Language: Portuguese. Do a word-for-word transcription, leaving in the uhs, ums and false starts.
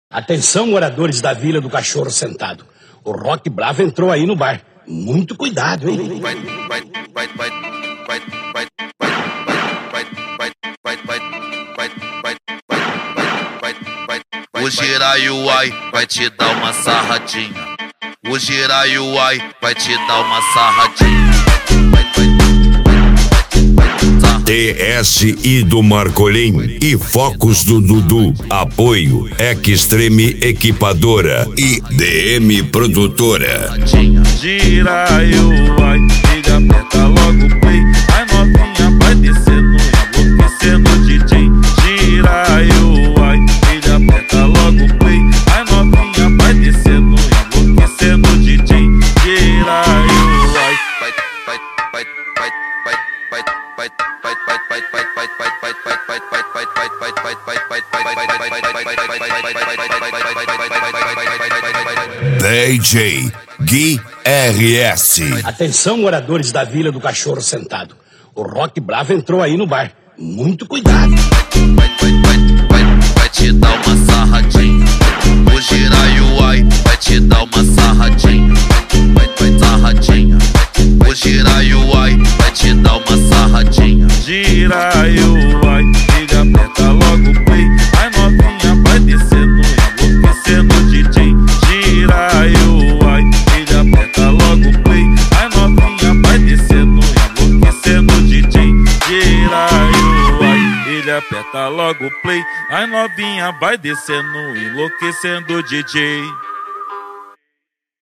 Atenção, moradores da Vila do Cachorro Sentado. O Rock Bravo entrou aí no bar. Muito cuidado, hein? Vai, vai, vai, vai, vai, vai, vai, vai, vai, vai, vai, vai, vai, vai, vai, vai. O Jiraiuai vai te dar uma sarradinha. O Jiraiuai vai te dar uma sarradinha. T S I do Marcolin e Focos do Dudu. Apoio Extreme Equipadora e D M Produtora. Jiraiuai, liga, aperta logo o play. A novinha vai descendo, enlouquecendo o D J. Jiraiuai, liga, aperta logo o play. A novinha vai descendo, enlouquecendo o D J. Jiraiuai, vai, vai, vai, vai, vai, vai, vai, vai, vai, vai, vai, vai, vai, vai, vai, vai, vai, vai, vai, D J Gui R S. Atenção, moradores da Vila do Cachorro Sentado. O Rock Bravo entrou aí no bar. Muito cuidado. Vai, vai, vai, vai, vai te dar uma sarradinha. O Jiraiuai vai te dar uma sarradinha. Vai, vai, sarradinha. O Jiraiuai vai te dar uma sarradinha. Jiraiuai, liga, aperta logo o play. A novinha vai descendo, enlouquecendo o D J. Jiraiuai, liga, aperta logo o play. A novinha vai descendo, enlouquecendo o D J. Jiraiuai, ele aperta logo o play. A novinha vai descendo, enlouquecendo o D J.